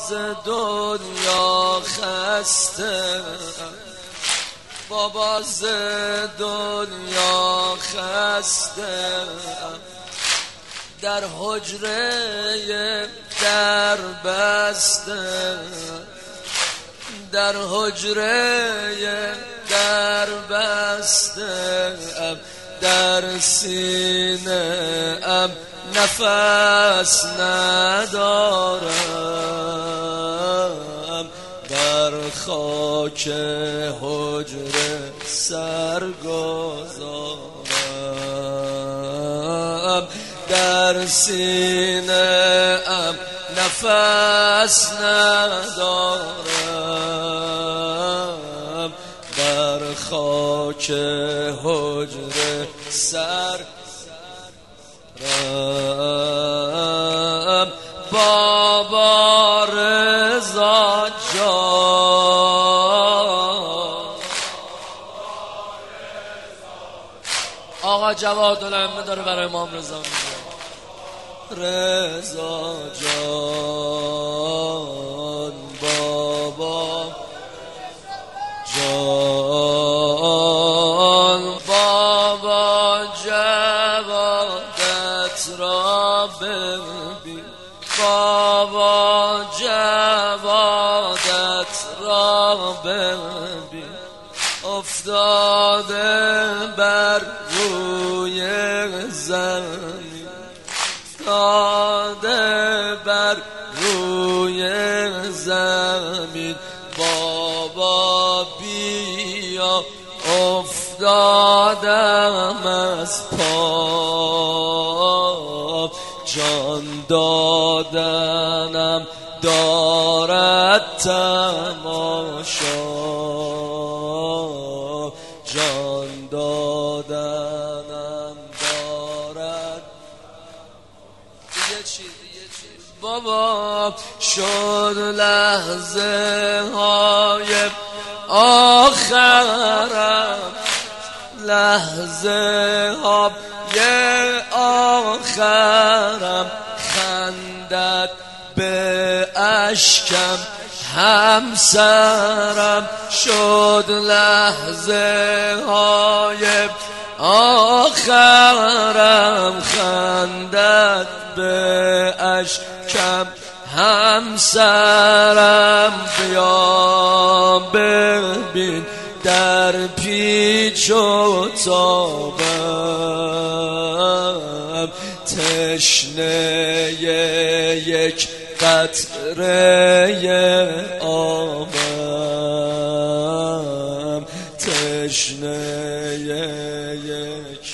ز دنیا خسته، بابا ز دنیا خسته، در حجره در بسته، در حجره در بسته، در سینه ام نفس ندارم، بر خاک حجره سرگذارم، در سینه ام نفس ندارم، بر خاک حجره سرم. بابا رضا جان، آقا جواد الائمه داره برای امام رضا میگه. رضا جان، بابا جان، بابا جوادت را ببین، بابا جوادت را ببین، افتاده بر روی زمین، افتاده بر روی زمین، بابا بیا افتادم از پا، جان دادنم دارد تماشا، جان دادنم دارد. دیگه چی؟ بابا شد لحظه های آخرم، لحظه های آخرم، خندت به اشکم همسرم، شد لحظه های آخرم، خندت به اشکم همسرم، بیا ببین در پیچ و تابم، تشنه یک قطره آبم، تشنه یک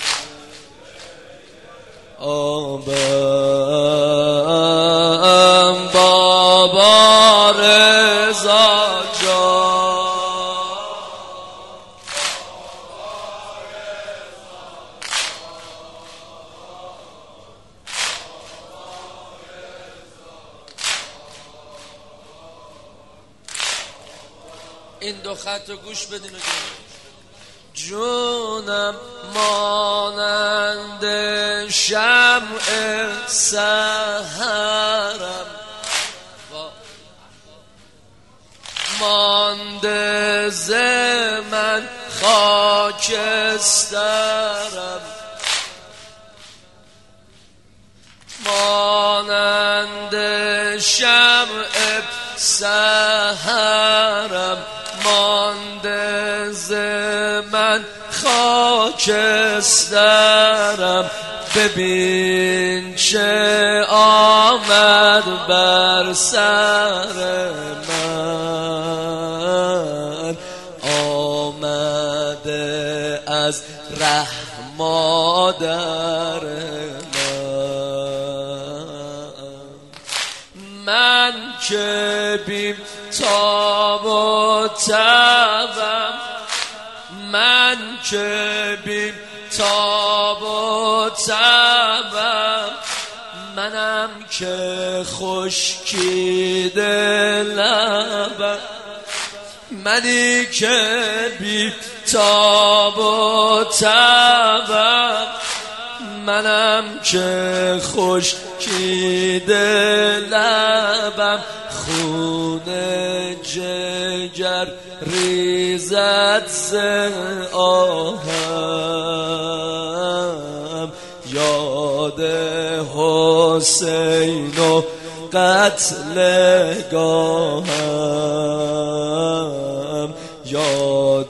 آبم، بابا رضا جان، این دو خط رو گوش بدین و جونم مانند شمع سحرم، مانده ز من خاکسترم، مانند شمع سحرم، مانده ز من خاکسترم، ببین چه آمد بر سر من، آمده از ره مادر من که بیم تاب و تبم، من که بیم تاب و تبم، منم که خشکیده لبم، منی که بی تاب و تبم، منم که خشکیده لبم، گر ریزد ز آهم یاد حسین و قتلگاهم یاد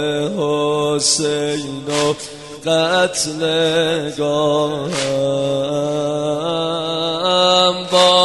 حسین و قتلگاهم